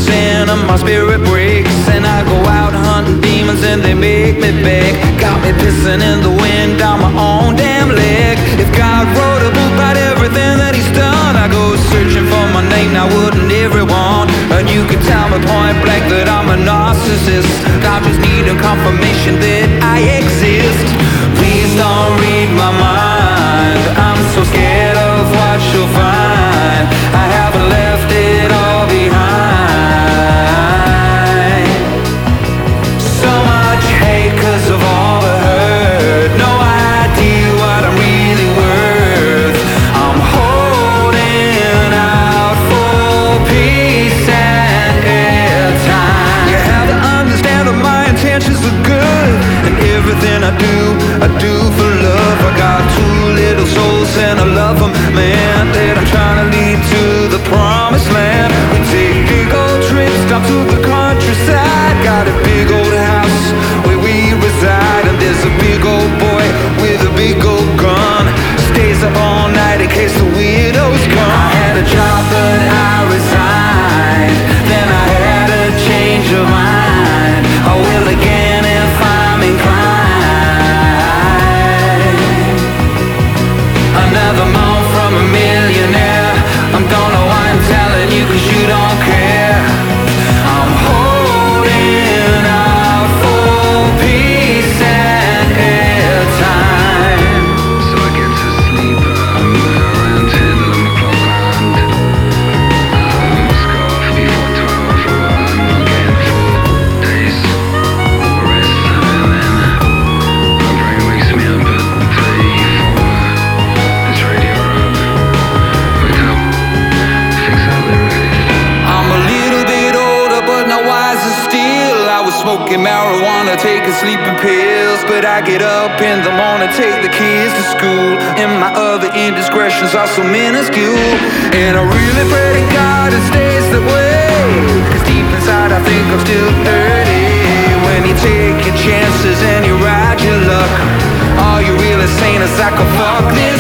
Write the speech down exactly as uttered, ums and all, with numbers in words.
sin and my spirit breaks, and I go out hunting demons and they make me beg. Got me pissing in the wind down my own damn leg. If God wrote a book about everything that he's done, I go searching for my name, now wouldn't everyone? And you could tell me point blank that I'm a narcissist. I'm just needing confirmation that I exist. Please don't read my mind, I'm so scared of what you'll find. I haven't left it all behind. So much hate cause of all the hurt, no idea what I'm really worth. I'm holding out for peace and airtime. You have to understand that my intentions are good, and everything I do, I do for love. I got two little souls and I love them, man, that I'm trying to lead to the promised land. We take big old trips down to the countryside. Got a big old house where we reside, and there's a big old boy with a big old gun. Stays up all night in case the widows come. I had a job but I resigned, then I had a change of mind. I will again if I'm inclined. Another month from a millionaire. I don't know why I'm telling you cause you don't care. I'm holding out for peace and airtime. So I get to sleep um, around ten, eleven o'clock, and um, scarf before twelve for um, again four days rest, and then my brain wakes me up at three, four. It's Radio Rock. Wake up, fix up lyrics. I'm a little bit older but not wiser still. I was smoking marijuana, taking sleeping pills, but I get up in the morning, take the kids to school, and my other indiscretions are so minuscule. And I really pray to God it stays that way, cause deep inside I think I'm still hurting. When you take your chances and you ride your luck, all you really saying is I could fuck this